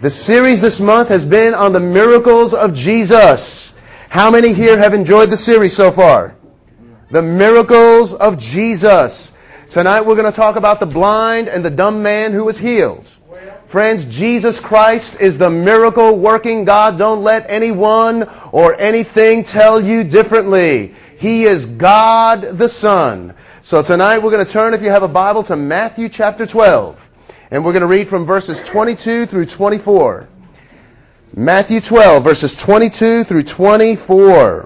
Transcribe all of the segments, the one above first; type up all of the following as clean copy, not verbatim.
The series this month has been on the miracles of Jesus. How many here have enjoyed the series so far? The miracles of Jesus. Tonight we're going to talk about the blind and the dumb man who was healed. Friends, Jesus Christ is the miracle working God. Don't let anyone or anything tell you differently. He is God the Son. So tonight we're going to turn, if you have a Bible, to Matthew chapter 12. And we're going to read from verses 22 through 24. Matthew 12, verses 22 through 24.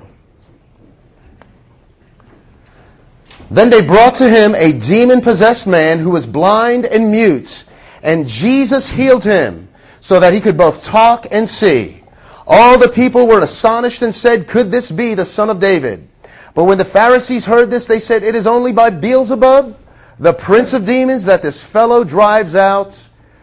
Then they brought to him a demon-possessed man who was blind and mute. And Jesus healed him, so that he could both talk and see. All the people were astonished and said, "Could this be the Son of David?" But when the Pharisees heard this, they said, "It is only by Beelzebub, the prince of demons, that this fellow drives out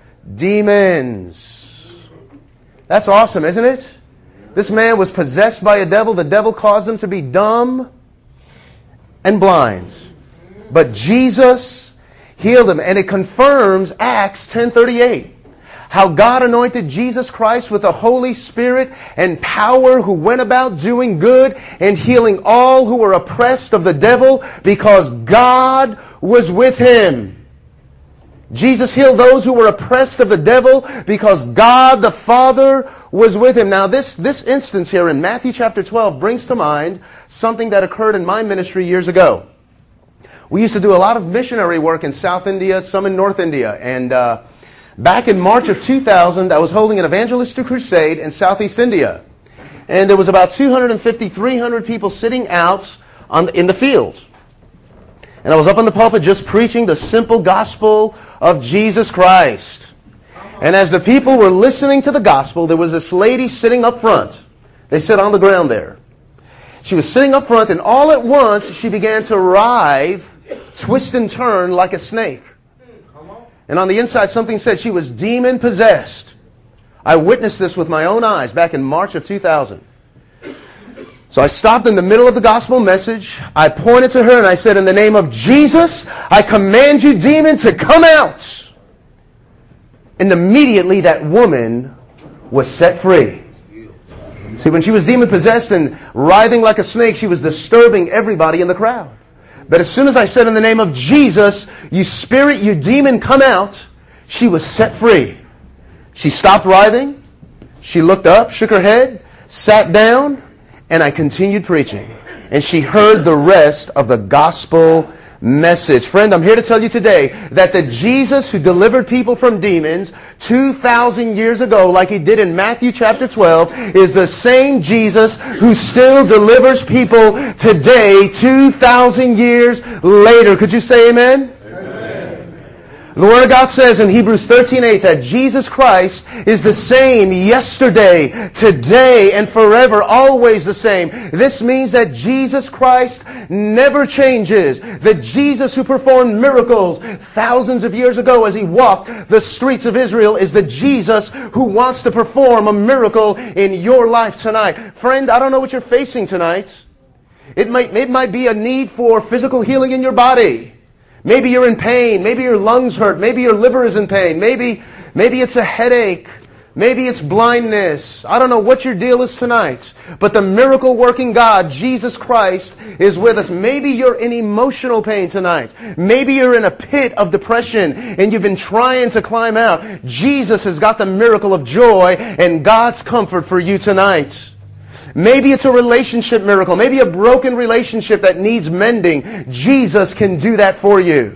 demons." That's awesome, isn't it? This man was possessed by a devil. The devil caused him to be dumb and blind. But Jesus healed him. And it confirms Acts 10:38. How God anointed Jesus Christ with the Holy Spirit and power, who went about doing good and healing all who were oppressed of the devil, because God was with him. Jesus healed those who were oppressed of the devil because God the Father was with him. Now this instance here in Matthew chapter 12 brings to mind something that occurred in my ministry years ago. We used to do a lot of missionary work in South India, some in North India. And back in March of 2000, I was holding an evangelistic crusade in Southeast India. And there was about 250, 300 people sitting out in the field. And I was up on the pulpit just preaching the simple gospel of Jesus Christ. And as the people were listening to the gospel, there was this lady sitting up front. They sat on the ground there. She was sitting up front, and all at once she began to writhe, twist and turn like a snake. And on the inside something said she was demon possessed. I witnessed this with my own eyes back in March of 2000. So I stopped in the middle of the gospel message. I pointed to her and I said, "In the name of Jesus, I command you, demon, to come out." And immediately that woman was set free. See, when she was demon-possessed and writhing like a snake, she was disturbing everybody in the crowd. But as soon as I said, "In the name of Jesus, you spirit, you demon, come out," she was set free. She stopped writhing. She looked up, shook her head, sat down, and I continued preaching. And she heard the rest of the gospel message. Friend, I'm here to tell you today that the Jesus who delivered people from demons 2,000 years ago, like he did in Matthew chapter 12, is the same Jesus who still delivers people today, 2,000 years later. Could you say amen? The Word of God says in Hebrews 13:8 that Jesus Christ is the same yesterday, today, and forever, always the same. This means that Jesus Christ never changes. The Jesus who performed miracles thousands of years ago as he walked the streets of Israel is the Jesus who wants to perform a miracle in your life tonight. Friend, I don't know what you're facing tonight. It might be a need for physical healing in your body. Maybe you're in pain. Maybe your lungs hurt. Maybe your liver is in pain. Maybe it's a headache. Maybe it's blindness. I don't know what your deal is tonight. But the miracle-working God, Jesus Christ, is with us. Maybe you're in emotional pain tonight. Maybe you're in a pit of depression and you've been trying to climb out. Jesus has got the miracle of joy and God's comfort for you tonight. Maybe it's a relationship miracle. Maybe a broken relationship that needs mending. Jesus can do that for you.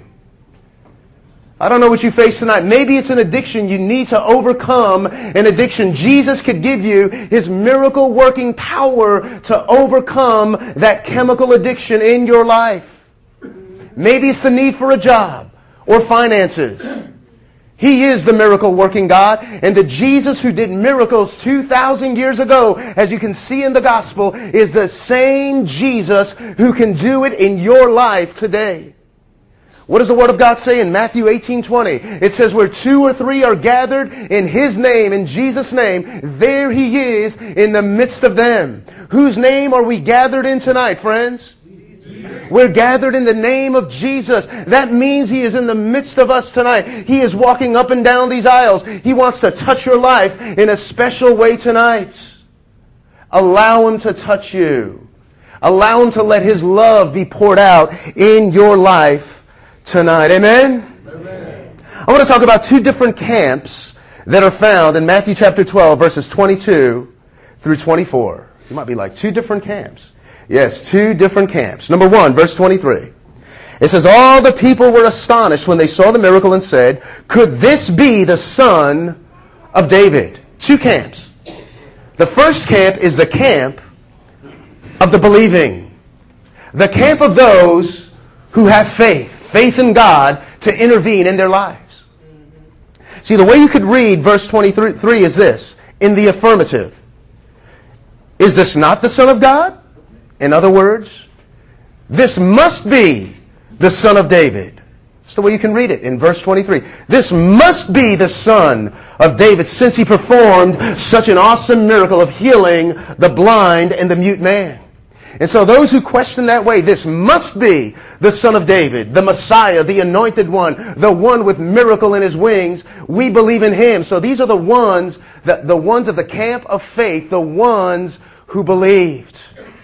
I don't know what you face tonight. Maybe it's an addiction. You need to overcome an addiction. Jesus could give you His miracle-working power to overcome that chemical addiction in your life. Maybe it's the need for a job or finances. He is the miracle-working God, and the Jesus who did miracles 2,000 years ago, as you can see in the gospel, is the same Jesus who can do it in your life today. What does the Word of God say in Matthew 18:20? It says, "Where 2 or 3 are gathered in His name, in Jesus' name, there He is in the midst of them." Whose name are we gathered in tonight, friends? We're gathered in the name of Jesus. That means He is in the midst of us tonight. He is walking up and down these aisles. He wants to touch your life in a special way tonight. Allow Him to touch you. Allow Him to let His love be poured out in your life tonight. Amen? Amen. I want to talk about two different camps that are found in Matthew chapter 12, verses 22 through 24. You might be like, two different camps. Yes, two different camps. Number 1, verse 23. It says, all the people were astonished when they saw the miracle and said, could this be the son of David? Two camps. The first camp is the camp of the believing. The camp of those who have faith in God to intervene in their lives. See, the way you could read verse 23 is this, in the affirmative. Is this not the Son of God? In other words, this must be the Son of David. That's the way you can read it in verse 23. This must be the Son of David, since He performed such an awesome miracle of healing the blind and the mute man. And so those who question that way, this must be the Son of David, the Messiah, the Anointed One, the one with miracle in His wings. We believe in Him. So these are the ones of the camp of faith, the ones who believed.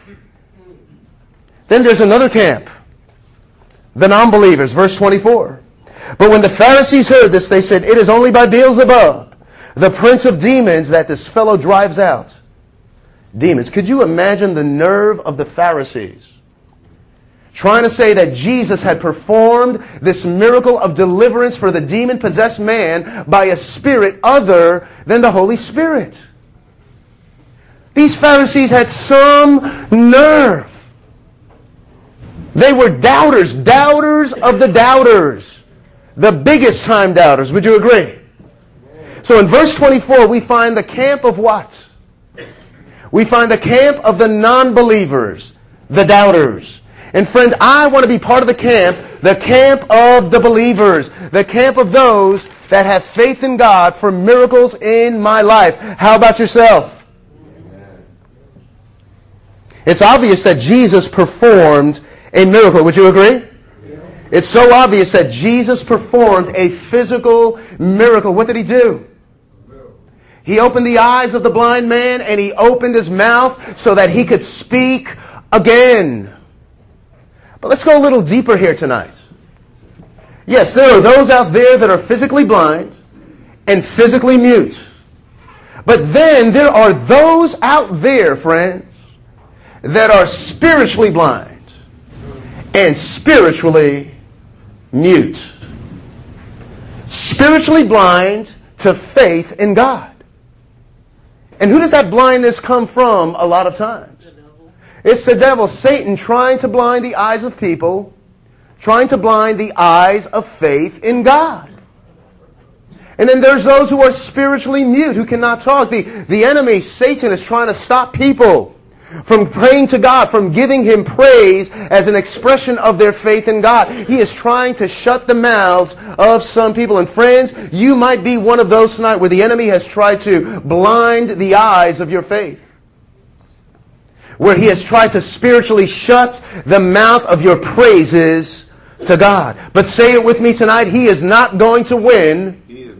Then there's another camp, the non-believers, verse 24. But when the Pharisees heard this, they said, it is only by Beelzebub, the prince of demons, that this fellow drives out demons. Could you imagine the nerve of the Pharisees trying to say that Jesus had performed this miracle of deliverance for the demon-possessed man by a spirit other than the Holy Spirit? These Pharisees had some nerve. They were doubters of the doubters. The biggest time doubters. Would you agree? So in verse 24, we find the camp of what? We find the camp of the non-believers, the doubters. And friend, I want to be part of the camp of the believers, the camp of those that have faith in God for miracles in my life. How about yourself? It's obvious that Jesus performed a miracle. Would you agree? It's so obvious that Jesus performed a physical miracle. What did He do? He opened the eyes of the blind man and He opened his mouth so that he could speak again. But let's go a little deeper here tonight. Yes, there are those out there that are physically blind and physically mute. But then there are those out there, friends, that are spiritually blind and spiritually mute. Spiritually blind to faith in God. And who does that blindness come from a lot of times? It's the devil, Satan, trying to blind the eyes of people, trying to blind the eyes of faith in God. And then there's those who are spiritually mute, who cannot talk. The enemy, Satan, is trying to stop people from praying to God, from giving Him praise as an expression of their faith in God. He is trying to shut the mouths of some people. And friends, you might be one of those tonight where the enemy has tried to blind the eyes of your faith. Where he has tried to spiritually shut the mouth of your praises to God. But say it with me tonight, he is not going to win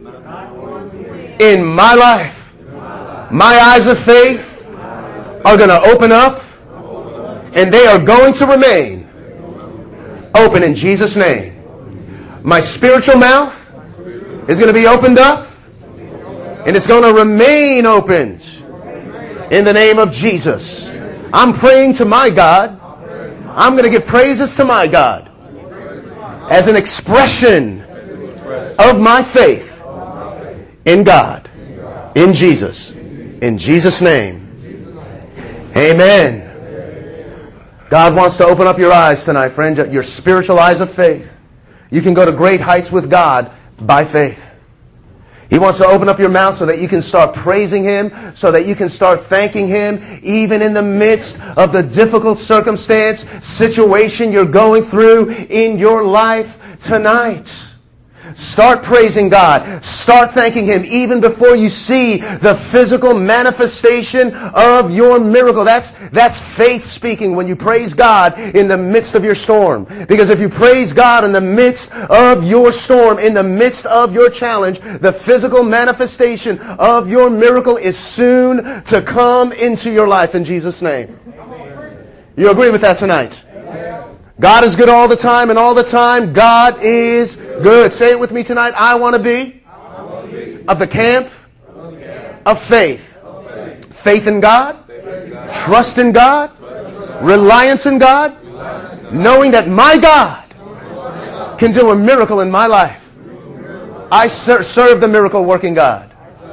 in my life. My eyes of faith are going to open up, and they are going to remain open in Jesus' name. My spiritual mouth is going to be opened up, and it's going to remain opened in the name of Jesus. I'm praying to my God. I'm going to give praises to my God as an expression of my faith in God, in Jesus, in Jesus' name. Amen. God wants to open up your eyes tonight, friend, your spiritual eyes of faith. You can go to great heights with God by faith. He wants to open up your mouth so that you can start praising Him, so that you can start thanking Him, even in the midst of the difficult situation you're going through in your life tonight. Start praising God. Start thanking Him even before you see the physical manifestation of your miracle. That's faith speaking when you praise God in the midst of your storm. Because if you praise God in the midst of your storm, in the midst of your challenge, the physical manifestation of your miracle is soon to come into your life in Jesus' name. You agree with that tonight? God is good all the time, and all the time God is good. Say it with me tonight. I want to be of the camp of faith. Faith in God, trust in God, reliance in God, knowing that my God can do a miracle in my life. I serve the miracle working God,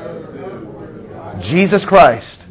Jesus Christ.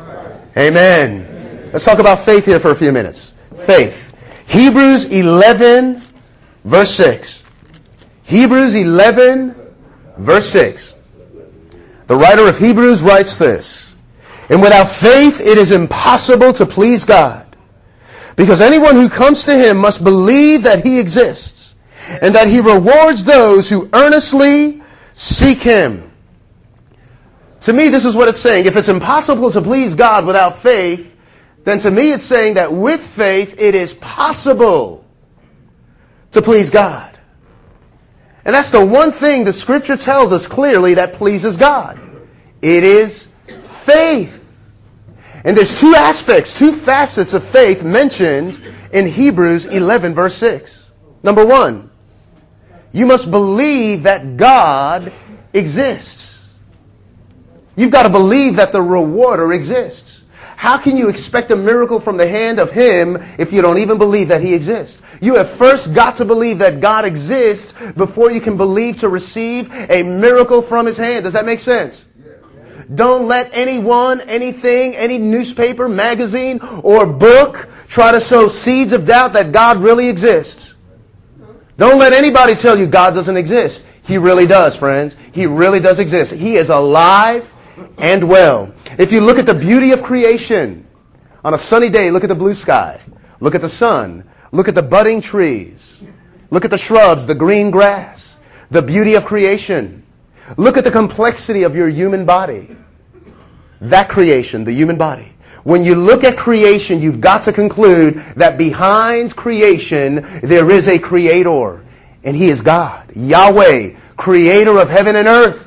Amen. Let's talk about faith here for a few minutes. Faith. Hebrews 11, verse 6. Hebrews 11, verse 6. The writer of Hebrews writes this: "And without faith it is impossible to please God, because anyone who comes to Him must believe that He exists, and that He rewards those who earnestly seek Him." To me, this is what it's saying. If it's impossible to please God without faith, then to me it's saying that with faith it is possible to please God. And that's the one thing the Scripture tells us clearly that pleases God. It is faith. And there's two aspects, two facets of faith mentioned in Hebrews 11 verse 6. Number one, you must believe that God exists. You've got to believe that the rewarder exists. How can you expect a miracle from the hand of Him if you don't even believe that He exists? You have first got to believe that God exists before you can believe to receive a miracle from His hand. Does that make sense? Don't let anyone, anything, any newspaper, magazine, or book try to sow seeds of doubt that God really exists. Don't let anybody tell you God doesn't exist. He really does, friends. He really does exist. He is alive and well. If you look at the beauty of creation, on a sunny day, look at the blue sky. Look at the sun. Look at the budding trees. Look at the shrubs, the green grass. The beauty of creation. Look at the complexity of your human body. That creation, the human body. When you look at creation, you've got to conclude that behind creation, there is a creator. And He is God. Yahweh, creator of heaven and earth.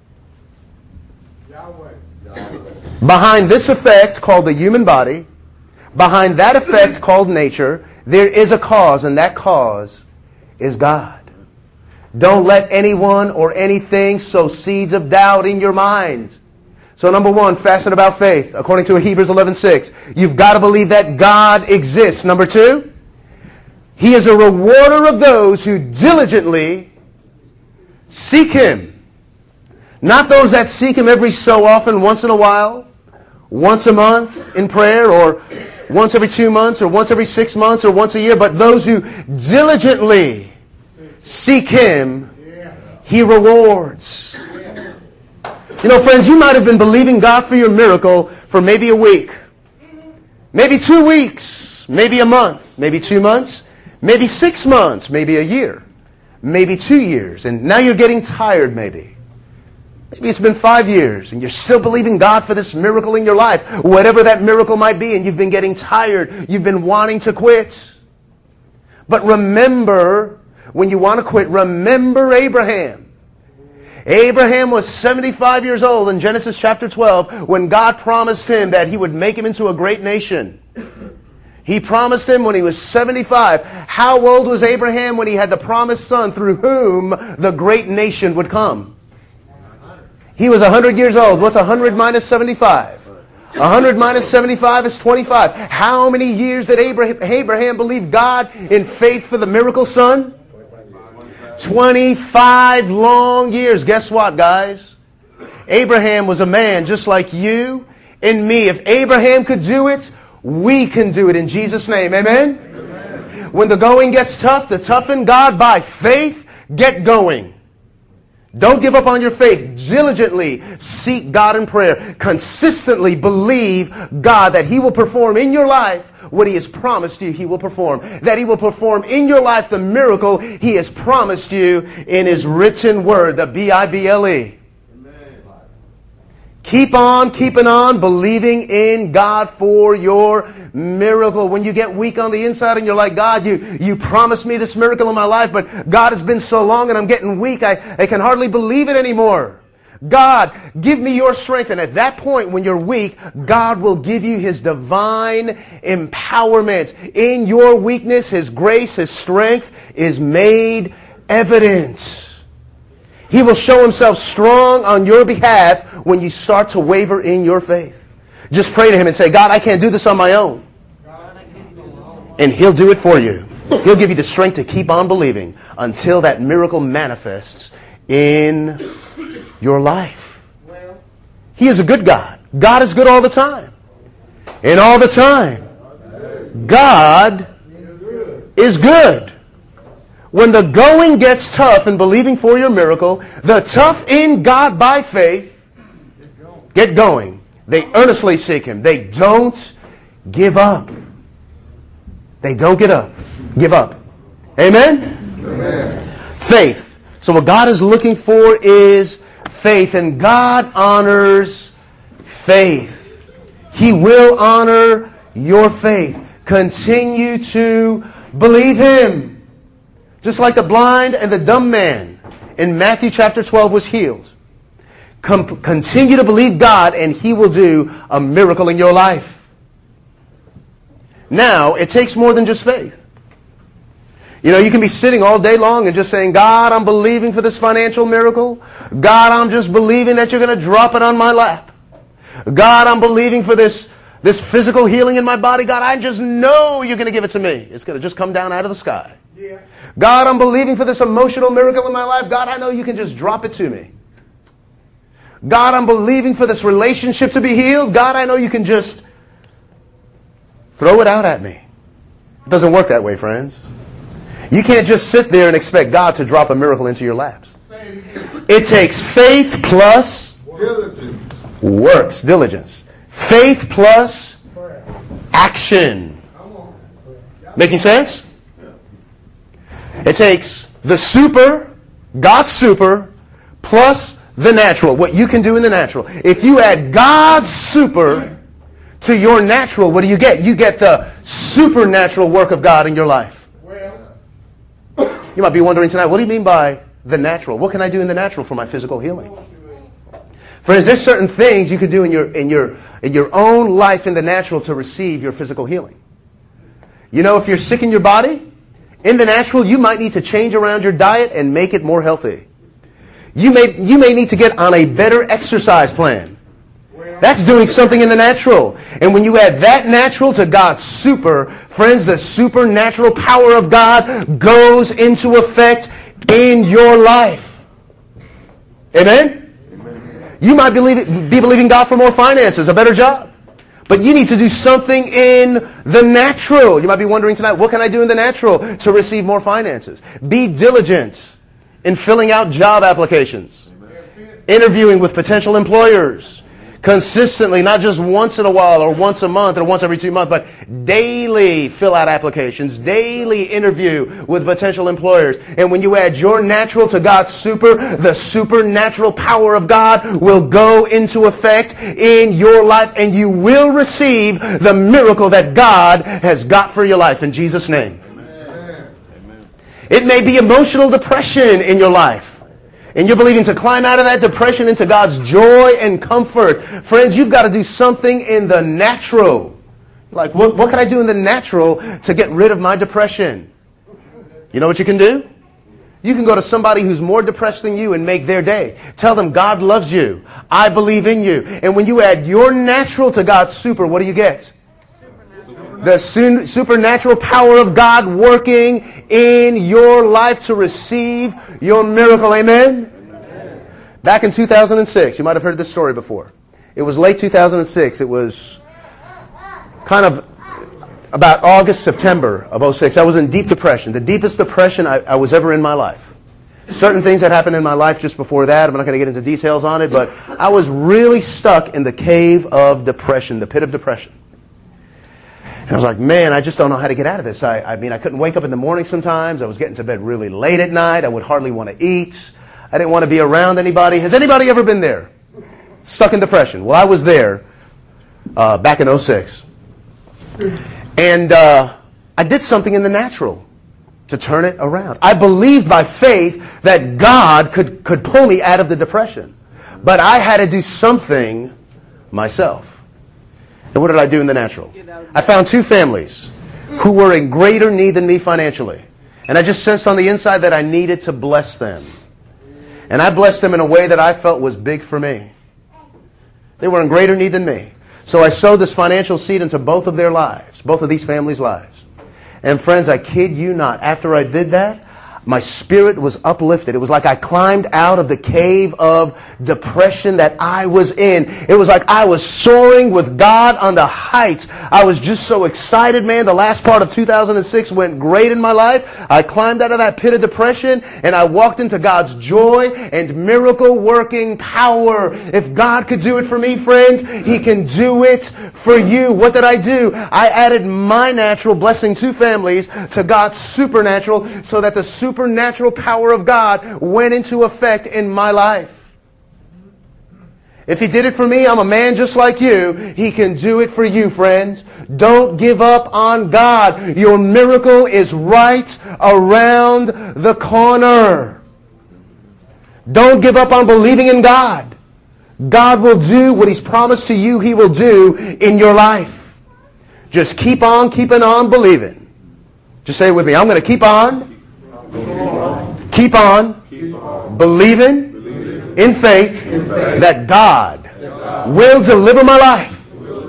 Behind this effect called the human body, behind that effect called nature, there is a cause, and that cause is God. Don't let anyone or anything sow seeds of doubt in your mind. So number one, facet about faith, according to Hebrews 11:6, you've got to believe that God exists. Number two, He is a rewarder of those who diligently seek Him. Not those that seek Him every so often, once in a while, once a month in prayer, or once every 2 months, or once every 6 months, or once a year, but those who diligently seek Him, He rewards. You know, friends, you might have been believing God for your miracle for maybe a week, maybe 2 weeks, maybe a month, maybe 2 months, maybe 6 months, maybe a year, maybe 2 years, and now you're getting tired maybe. Maybe it's been 5 years and you're still believing God for this miracle in your life, whatever that miracle might be, and you've been getting tired. You've been wanting to quit. But remember, when you want to quit, remember Abraham. Abraham was 75 years old in Genesis chapter 12 when God promised him that He would make him into a great nation. He promised him when he was 75. How old was Abraham when he had the promised son through whom the great nation would come? He was 100 years old. What's 100 minus 75? 100 minus 75 is 25. How many years did Abraham believe God in faith for the miracle son? 25 long years. Guess what, guys? Abraham was a man just like you and me. If Abraham could do it, we can do it in Jesus' name. Amen? Amen. When the going gets tough, to toughen God by faith, get going. Don't give up on your faith. Diligently seek God in prayer. Consistently believe God that He will perform in your life what He has promised you He will perform. That He will perform in your life the miracle He has promised you in His written word, the Bible. Keep on keeping on believing in God for your miracle. When you get weak on the inside and you're like, God, you promised me this miracle in my life, but God, it's been so long and I'm getting weak. I can hardly believe it anymore. God, give me your strength. And at that point, when you're weak, God will give you His divine empowerment. In your weakness, His grace, His strength is made evident. He will show Himself strong on your behalf when you start to waver in your faith. Just pray to Him and say, God, I can't do this on my own. And He'll do it for you. He'll give you the strength to keep on believing until that miracle manifests in your life. He is a good God. God is good all the time. And all the time, God is good. When the going gets tough in believing for your miracle, the tough in God by faith get going. They earnestly seek Him. They don't give up. They don't give up. Amen? Amen. Faith. So what God is looking for is faith. And God honors faith. He will honor your faith. Continue to believe Him. Just like the blind and the dumb man in Matthew chapter 12 was healed. Continue to believe God and He will do a miracle in your life. Now, it takes more than just faith. You know, you can be sitting all day long and just saying, God, I'm believing for this financial miracle. God, I'm just believing that you're going to drop it on my lap. God, I'm believing for this physical healing in my body. God, I just know you're going to give it to me. It's going to just come down out of the sky. Yeah. God, I'm believing for this emotional miracle in my life. God, I know you can just drop it to me. God, I'm believing for this relationship to be healed. God, I know you can just throw it out at me. It doesn't work that way, friends. You can't just sit there and expect God to drop a miracle into your laps. It takes faith plus works, diligence. Faith plus action. Making sense? It takes the super, God's super, plus the natural, what you can do in the natural. If you add God's super to your natural, what do you get? You get the supernatural work of God in your life. You might be wondering tonight, what do you mean by the natural? What can I do in the natural for my physical healing? Friends, there's certain things you can do in your own life in the natural to receive your physical healing. You know, if you're sick in your body, in the natural, you might need to change around your diet and make it more healthy. You may need to get on a better exercise plan. That's doing something in the natural. And when you add that natural to God's super, friends, the supernatural power of God goes into effect in your life. Amen? You might be believing God for more finances, a better job. But you need to do something in the natural. You might be wondering tonight, what can I do in the natural to receive more finances? Be diligent in filling out job applications, interviewing with potential employers, consistently, not just once in a while or once a month or once every 2 months, but daily fill out applications, daily interview with potential employers. And when you add your natural to God's super, the supernatural power of God will go into effect in your life and you will receive the miracle that God has got for your life in Jesus' name. Amen. It may be emotional depression in your life. And you're believing to climb out of that depression into God's joy and comfort. Friends, you've got to do something in the natural. Like, what can I do in the natural to get rid of my depression? You know what you can do? You can go to somebody who's more depressed than you and make their day. Tell them, God loves you. I believe in you. And when you add your natural to God's super, what do you get? The supernatural power of God working in your life to receive your miracle. Amen? Amen? Back in 2006, you might have heard this story before. It was late 2006. It was kind of about August, September of 2006. I was in deep depression, the deepest depression I was ever in my life. Certain things had happened in my life just before that. I'm not going to get into details on it, but I was really stuck in the cave of depression, the pit of depression. And I was like, man, I just don't know how to get out of this. I mean, I couldn't wake up in the morning sometimes. I was getting to bed really late at night. I would hardly want to eat. I didn't want to be around anybody. Has anybody ever been there? Stuck in depression? Well, I was there back in 2006. And I did something in the natural to turn it around. I believed by faith that God could pull me out of the depression. But I had to do something myself. And what did I do in the natural? I found 2 families who were in greater need than me financially. And I just sensed on the inside that I needed to bless them. And I blessed them in a way that I felt was big for me. They were in greater need than me. So I sowed this financial seed into both of their lives, both of these families' lives. And friends, I kid you not, after I did that, my spirit was uplifted. It was like I climbed out of the cave of depression that I was in. It was like I was soaring with God on the heights. I was just so excited, man. The last part of 2006 went great in my life. I climbed out of that pit of depression and I walked into God's joy and miracle working power. If God could do it for me, friends, He can do it for you. What did I do? I added my natural, blessing 2 families, to God's supernatural, so that the supernatural power of God went into effect in my life. If He did it for me, I'm a man just like you. He can do it for you, friends. Don't give up on God. Your miracle is right around the corner. Don't give up on believing in God. God will do what He's promised to you He will do in your life. Just keep on keeping on believing. Just say it with me. I'm going to keep on believing in faith that God will deliver my life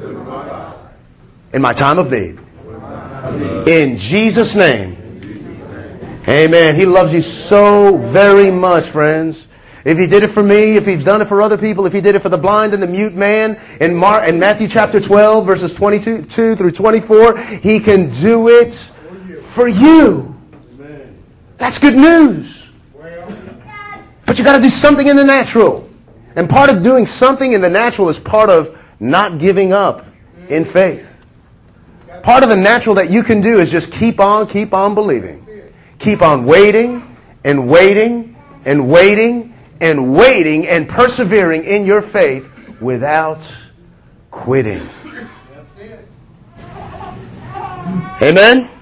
in my time of need. In Jesus' name. Amen. He loves you so very much, friends. If He did it for me, if He's done it for other people, if He did it for the blind and the mute man in Matthew chapter 12, verses 22 through 24, He can do it for you. That's good news. But you got to do something in the natural. And part of doing something in the natural is part of not giving up in faith. Part of the natural that you can do is just keep on believing. Keep on waiting and waiting and waiting and waiting and persevering in your faith without quitting. Amen?